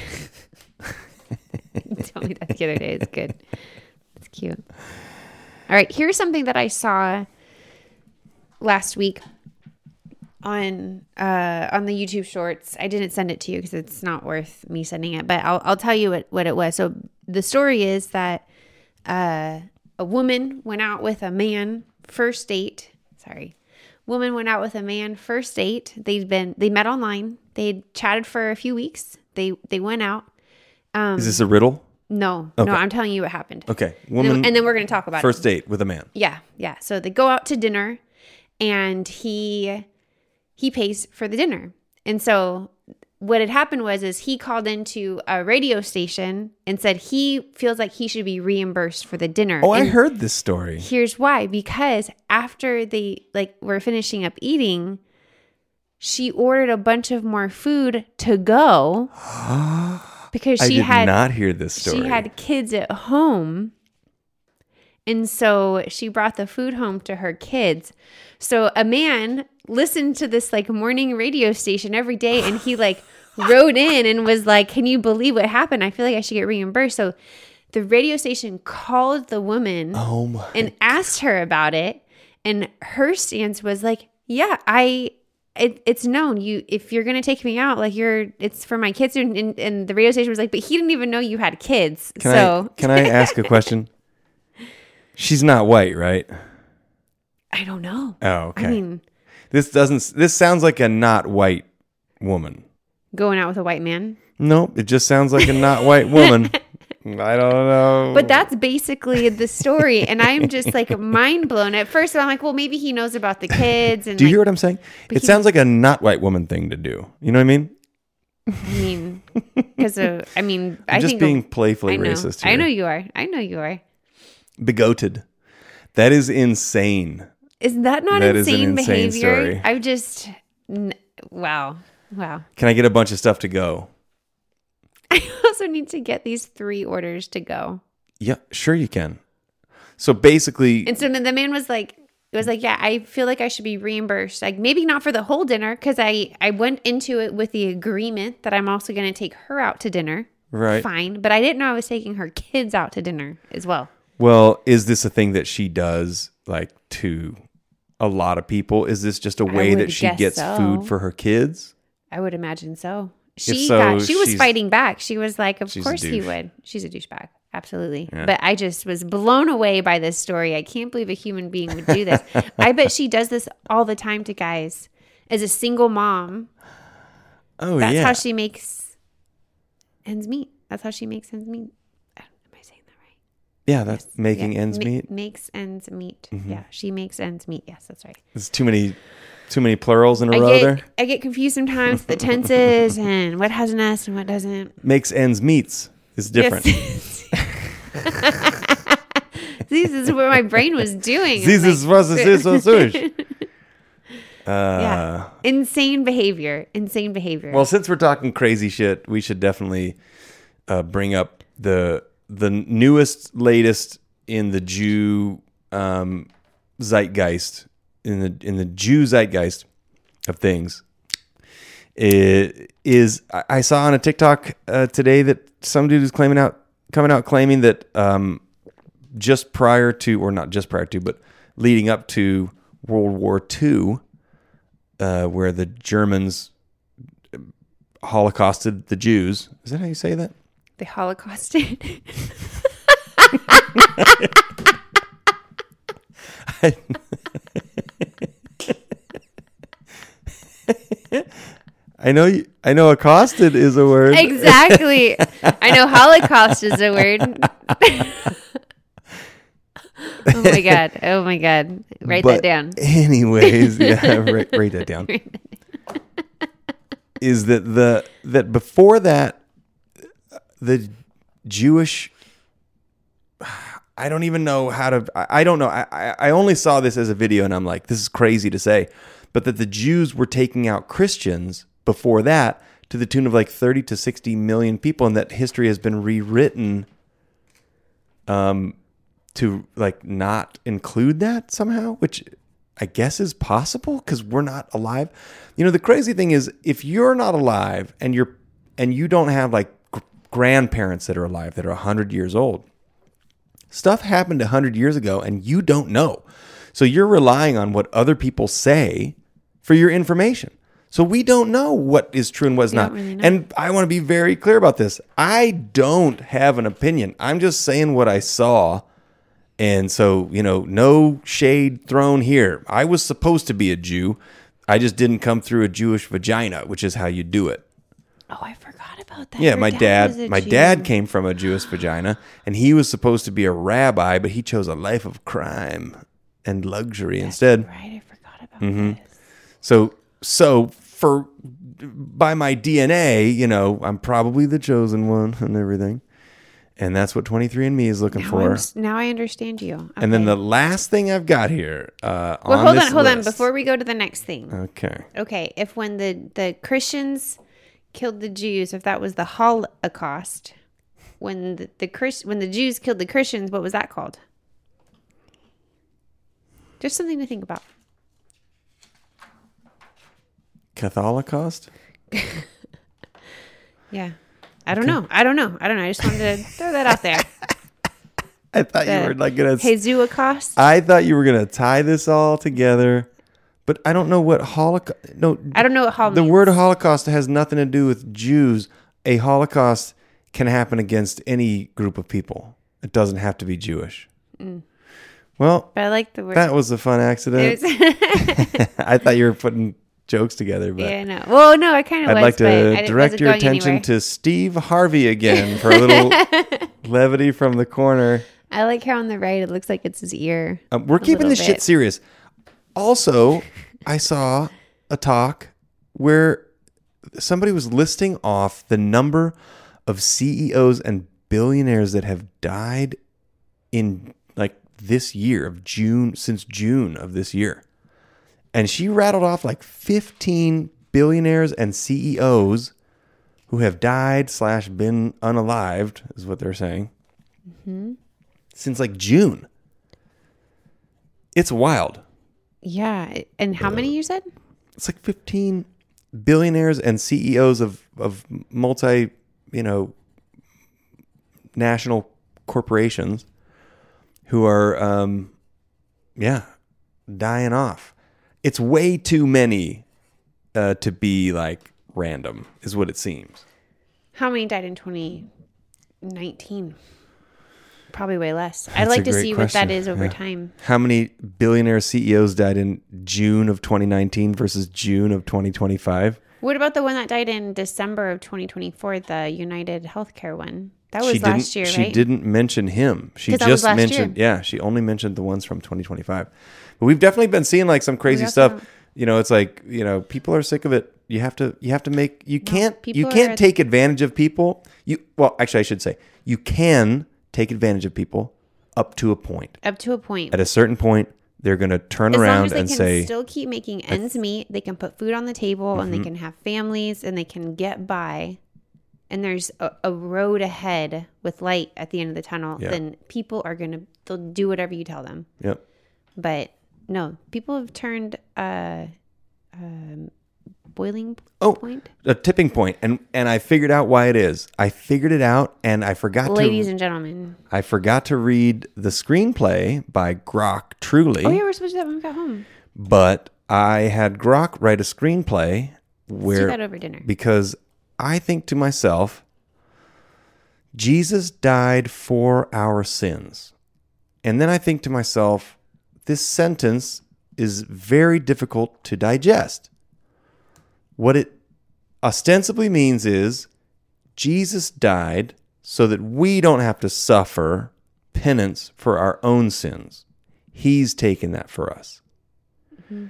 you told me that the other day. It's good. It's cute. All right, here's something that I saw last week on uh, on the YouTube Shorts. I didn't send it to you because it's not worth me sending it, but I'll I'll tell you what, what it was. So the story is that uh, a woman went out with a man first date. Sorry, woman went out with a man first date. They'd been they met online. They chatted for a few weeks. They they went out. Is this a riddle? No, Okay. no, I'm telling you what happened. Okay, And woman. then, and then we're going to talk about first it. date with a man. Yeah, yeah. So they go out to dinner, and he he pays for the dinner. And so what had happened was is he called into a radio station and said he feels like he should be reimbursed for the dinner. Oh, I And heard this story. here's why: because after they like were finishing up eating, she ordered a bunch of more food to go because I she did had not hear this story. she had kids at home. And so she brought the food home to her kids. So a man listened to this like morning radio station every day, and he like wrote in and was like, can you believe what happened? I feel like I should get reimbursed. So the radio station called the woman Oh my! and asked her about it. And her stance was like, yeah, I, it, it's known you, if you're going to take me out, like you're, it's for my kids. And, and, and the radio station was like, but he didn't even know you had kids. Can so I can I ask a question? She's not white, right? I don't know. Oh, okay. I mean, this doesn't. This sounds like a not white woman. going out with a white man. Nope, it just sounds like a not white woman. I don't know. But that's basically the story. And I'm just like mind blown. At first, I'm like, well, maybe he knows about the kids. And Do you like, hear what I'm saying? It he- sounds like a not white woman thing to do. You know what I mean? I mean, because of, I mean, I'm I just think being playfully I know. racist here. I know you are. I know you are. Bigoted. That is insane. Is that not That is an insane insane behavior? story. I've just, n- wow. Wow. Can I get a bunch of stuff to go? I also need to get these three orders to go. Yeah, sure you can. So basically, And so then the man was like, it was like, yeah, I feel like I should be reimbursed. Like maybe not for the whole dinner because I, I went into it with the agreement that I'm also going to take her out to dinner. right? Fine. But I didn't know I was taking her kids out to dinner as well. Well, is this a thing that she does like to a lot of people? Is this just a way would that she guess gets so. food for her kids? I would imagine so. She so, got, she was she's- fighting back. She was like, of she's a course he douche. would. She's a douchebag. Absolutely. But I just was blown away by this story. I can't believe a human being would do this. I bet she does this all the time to guys. As a single mom, Oh that's yeah. how she makes ends meet. That's how she makes ends meet. Am I saying that right? yeah, that's making Yeah. ends Ma- meet. Makes ends meet. Mm-hmm. Yeah, she makes ends meet. Yes, that's right. There's too many, too many plurals in a I row get, there. I get confused sometimes with the tenses and what has an S and what doesn't. Makes ends meets is different. Yes. This is what my brain was doing. This I'm is what this is so such. yeah. Insane behavior. Insane behavior. Well, since we're talking crazy shit, we should definitely uh, bring up the the newest, latest in the Jew um, zeitgeist, in the in the Jew zeitgeist of things. It is I saw on a TikTok uh, today that some dude is claiming out, coming out claiming that um, just prior to, or not just prior to, but leading up to World War Two, uh, where the Germans holocausted the Jews. Is that how you say that? The Holocausted. I know. You, I know. Accosted is a word. Exactly. I know. Holocaust is a word. Oh my god. Oh my god. Write But that down. Anyways, yeah, write, write that down. Is that the that before that the Jewish? I don't even know how to. I, I don't know. I I only saw this as a video, and I'm like, this is crazy to say, but that the Jews were taking out Christians before that to the tune of like thirty to sixty million people, and that history has been rewritten um to like not include that somehow, which I guess is possible because we're not alive. You know, the crazy thing is, if you're not alive and you're and you don't have like gr- grandparents that are alive that are one hundred years old, stuff happened one hundred years ago and you don't know. So you're relying on what other people say for your information. So we don't know what is true and what's We not. don't really know. And I want to be very clear about this. I don't have an opinion. I'm just saying what I saw. And so, you know, no shade thrown here. I was supposed to be a Jew. I just didn't come through a Jewish vagina, which is how you do it. Oh, I forgot about that. Yeah, Your my was dad, a my Jew. dad came from a Jewish vagina, and he was supposed to be a rabbi, but he chose a life of crime and luxury instead. Right, I forgot about Mm-hmm. this. So, so for by my D N A, you know, I'm probably the chosen one and everything, and that's what twenty-three and me is looking Now, for. I'm s- now I understand you. And then Okay. the last thing I've got here. Uh, well, on hold this on, hold on. list- Before we go to the next thing, Okay. okay, if when the the Christians killed the Jews, if that was the Holocaust, when the, the Chris when the Jews killed the Christians, what was that called? Just something to think about. Catholicost? Yeah, I don't know. I don't know. I don't know. I just wanted to throw that out there. I thought you The were like gonna. Jesuacost. I thought you were gonna tie this all together, but I don't know what Holocaust. No, I don't know what Hol the means. word Holocaust has nothing to do with Jews. A Holocaust can happen against any group of people. It doesn't have to be Jewish. Mm. Well, But I like the word. that was a fun accident. It was- I thought you were putting jokes together, but yeah, no. Well, no, I kind of I'd was. like but I to didn't- direct wasn't your going attention anywhere. to Steve Harvey again for a little levity from the corner. I like how on the right it looks like it's his ear. Um, we're A keeping little this shit bit. serious. Also, I saw a talk where somebody was listing off the number of C E Os and billionaires that have died in like this year of June, since June of this year. And she rattled off like fifteen billionaires and C E Os who have died slash been unalived, is what they're saying, Mm-hmm. since like June. It's wild. Yeah, and how many you said? It's like fifteen billionaires and C E Os of, of multi, you know, national corporations who are, um, yeah, dying off. It's way too many uh, to be like random, is what it seems. How many died in twenty nineteen? Probably way less. I'd That's like a to great see question. what that is over Yeah. time. How many billionaire C E Os died in June of twenty nineteen versus June of twenty twenty-five? What about the one that died in December of twenty twenty-four, the United Healthcare one? That was she last didn't, year, She right? didn't mention him. She 'Cause that was just last mentioned, year. yeah, she only mentioned the ones from twenty twenty-five. But we've definitely been seeing like some crazy also stuff. don't- You know, it's like, you know, people are sick of it. You have to, you have to make, you can't, people you are can't at- take advantage of people. You, well, actually, I should say, you can take advantage of people up to a point. Up to a point. At a certain point, they're going to turn As long around as they and can say, still keep making ends meet, they can put food on the table Mm-hmm. and they can have families and they can get by. And there's a, a road ahead with light at the end of the tunnel. Yeah. Then people are going to, they'll do whatever you tell them. yep. But no, people have turned uh, um, boiling Oh, point. a tipping point. And, and I figured out why it is. I figured it out and I forgot Ladies to, and gentlemen. I forgot to read the screenplay by Grok Truly. Oh, yeah, we're supposed to do that when we got home. But I had Grok write a screenplay Let's do where, that over dinner. because I think to myself, Jesus died for our sins. And then I think to myself, this sentence is very difficult to digest. What it ostensibly means is Jesus died so that we don't have to suffer penance for our own sins. He's taken that for us. Mm-hmm.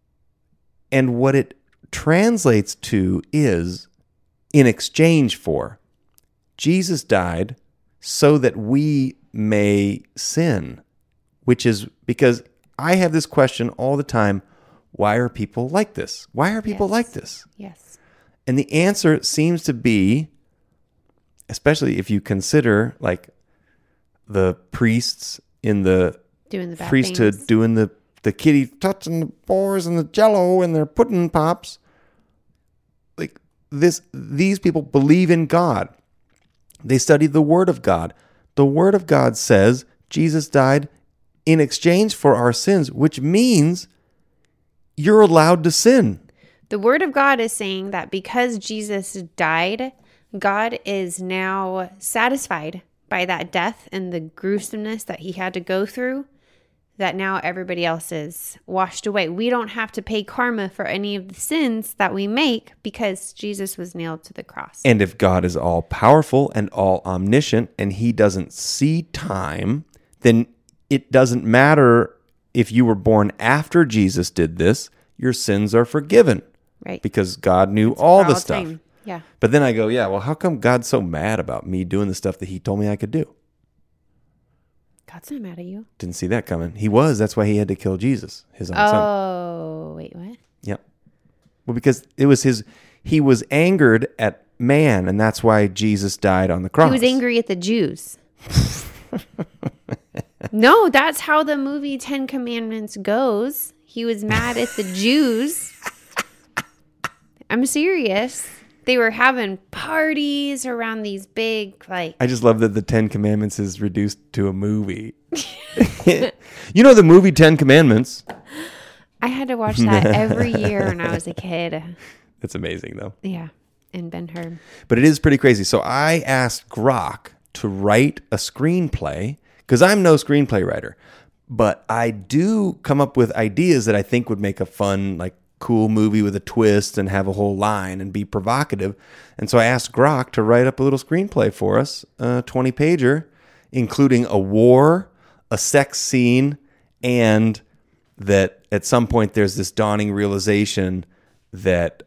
And what it translates to is in exchange for. Jesus died so that we may sin, which is because I have this question all the time. Why are people like this? Why are people Yes. like this? Yes. And the answer seems to be, especially if you consider like the priests in the Doing the bad priesthood things. doing the, the kitty touching the boars and the jello and their pudding pops. Like this, these people believe in God. They study the Word of God. The Word of God says Jesus died in exchange for our sins, which means you're allowed to sin. The word of God is saying that because Jesus died, God is now satisfied by that death and the gruesomeness that he had to go through, that now everybody else is washed away. We don't have to pay karma for any of the sins that we make because Jesus was nailed to the cross. And if God is all powerful and all omniscient and he doesn't see time, then it doesn't matter if you were born after Jesus did this, your sins are forgiven. Right. Because God knew It's all for the stuff. time. Yeah. But then I go, yeah, well, how come God's so mad about me doing the stuff that he told me I could do? God's not mad at you. Didn't see that coming. He was. That's why he had to kill Jesus, his own son. Oh, wait, what? Yep. Well, because it was his, he was angered at man, and that's why Jesus died on the cross. He was angry at the Jews. No, that's how the movie Ten Commandments goes. He was mad at the Jews. I'm serious. They were having parties around these big, like... I just love that the Ten Commandments is reduced to a movie. You know the movie Ten Commandments? I had to watch that every year when I was a kid. That's amazing, though. Yeah, and Ben-Hur. But it is pretty crazy. So I asked Grok to write a screenplay, because I'm no screenplay writer, but I do come up with ideas that I think would make a fun, like, cool movie with a twist and have a whole line and be provocative. And so I asked Grok to write up a little screenplay for us, a twenty pager, including a war, a sex scene, and that at some point there's this dawning realization that,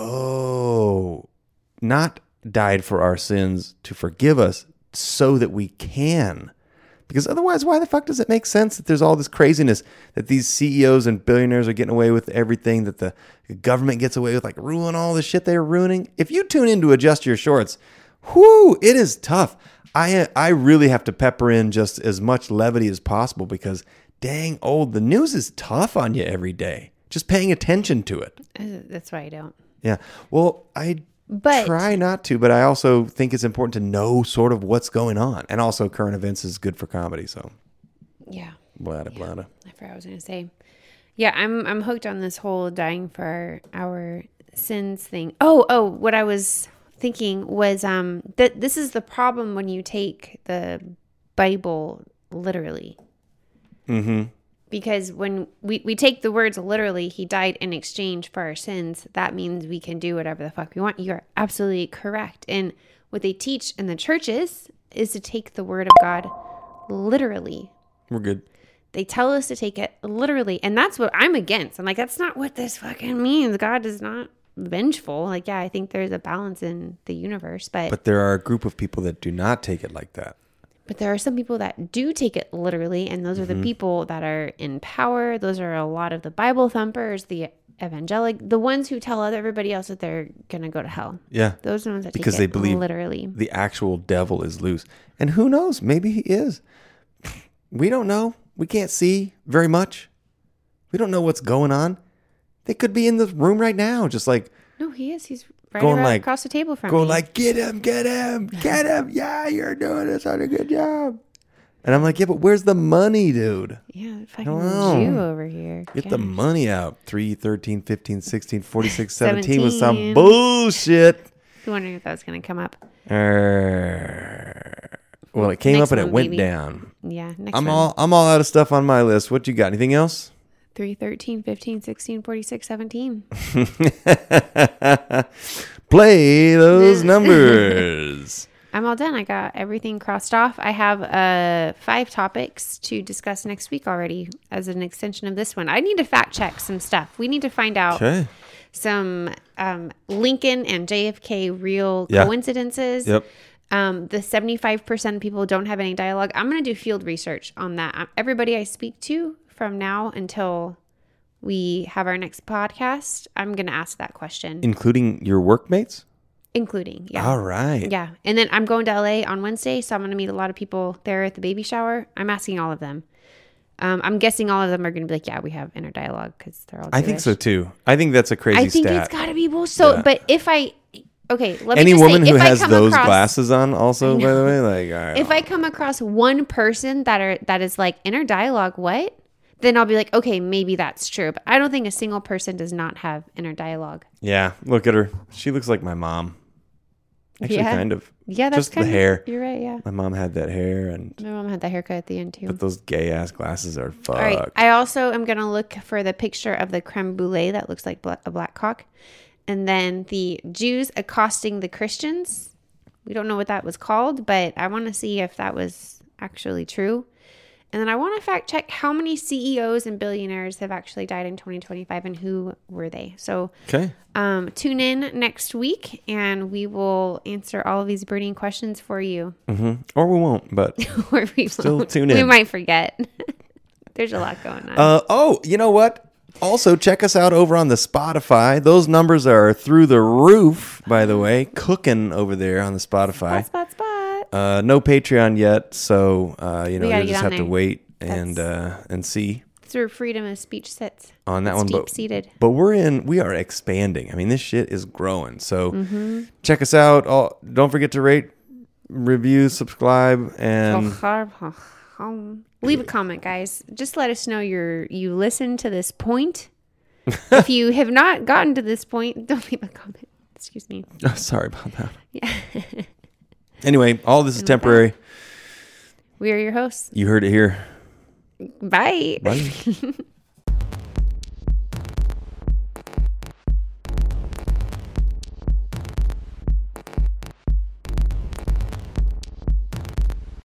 oh, not died for our sins to forgive us so that we can. Because otherwise, why the fuck does it make sense that there's all this craziness, that these C E Os and billionaires are getting away with everything, that the government gets away with, like ruining all the shit they're ruining? If you tune in to Adjust Your Shorts, whoo, it is tough. I I really have to pepper in just as much levity as possible because, dang old, the news is tough on you every day. Just paying attention to it. Uh, That's why I don't. Yeah. Well, I But- try not to, but I also think it's important to know sort of what's going on. And also current events is good for comedy. So, Yeah. blada, blada. I forgot what I was gonna say. Yeah, I'm I'm hooked on this whole dying for our sins thing. Oh, oh, what I was thinking was um that this is the problem when you take the Bible literally. Mm-hmm. Because when we, we take the words literally, he died in exchange for our sins, that means we can do whatever the fuck we want. You're absolutely correct. And what they teach in the churches is to take the word of God literally. We're good. They tell us to take it literally. And that's what I'm against. I'm like, that's not what this fucking means. God is not vengeful. Like, yeah, I think there's a balance in the universe, but, But there are a group of people that do not take it like that. But there are some people that do take it literally, and those are Mm-hmm. the people that are in power. Those are a lot of the Bible thumpers, the evangelic, the ones who tell other everybody else that they're going to go to hell. Yeah. Those are the ones that Because take they it believe literally. the actual devil is loose. And who knows? Maybe he is. We don't know. We can't see very much. We don't know what's going on. They could be in the room right now, just like No, he is. He's right Going around like- across the table from going me. like, get him, get him, get him. Yeah, you're doing such a good job. And I'm like, yeah, but where's the money, dude? yeah, fucking Hello. Jew over here. Get the Gosh. money out. three, thirteen, fifteen, sixteen, forty-six, seventeen was some seventeen. bullshit. I'm wondering if that was going to come up. Err. Well, it came Next up and it one, went baby. down. Yeah, next I'm one. all I'm all out of stuff on my list. What you got? Anything else? three, thirteen, fifteen, sixteen, forty-six, seventeen. Play those numbers. I'm all done. I got everything crossed off. I have uh, five topics to discuss next week already as an extension of this one. I need to fact check some stuff. We need to find out Okay. some um, Lincoln and J F K real Yeah. coincidences. Yep. Um, the seventy-five percent of people don't have any dialogue. I'm going to do field research on that. Um, Everybody I speak to from now until we have our next podcast, I'm going to ask that question, Including your workmates? including, yeah. All right. Yeah. And then I'm going to L A on Wednesday, so I'm going to meet a lot of people there at the baby shower. I'm asking all of them. Um, I'm guessing all of them are going to be like, yeah, we have inner dialogue because they're all I think Jewish. so too. I think that's a crazy I think stat. it's got to be bullshit. So, Yeah. but if I, okay, let me Any just woman say, who if I has come those across, glasses on also, by the way, like, all right. if I come across one person that are that is like inner dialogue, what? Then I'll be like, okay, maybe that's true. But I don't think a single person does not have inner dialogue. yeah, look at her. She looks like my mom. Actually, Yeah. kind of. Yeah, that's Just kind the of, hair. You're right. Yeah, My mom had that hair, and my mom had that haircut at the end too. but those gay ass glasses are fucked. All right. I also am going to look for the picture of the creme brulee that looks like bla- a black cock. And then the Jews accosting the Christians. We don't know what that was called, but I want to see if that was actually true. And then I want to fact check how many C E Os and billionaires have actually died in twenty twenty-five and who were they. So Okay. um, tune in next week and we will answer all of these burning questions for you. hmm Or we won't, but Or we Still won't. tune We in. might forget. There's a lot going on. Uh, oh, you know what? Also, check us out over on the Spotify. Those numbers are through the roof, by the way. Cooking over there on the Spotify. spot, spot, spot. Uh, no Patreon yet, so uh, you know We gotta you'll get just on have to there. wait and uh, and see That's where freedom of speech sits. on that It's one. But, deep seated. but we're in. We are expanding. I mean, this shit is growing. So Mm-hmm. check us out. All, don't forget to rate, review, subscribe, and Leave a comment, guys. Just let us know you're you listened to this point. If you have not gotten to this point, don't leave a comment. Excuse me. oh, sorry about that. Yeah. Anyway, all this is with temporary. We are your hosts. You heard it here. Bye. Bye.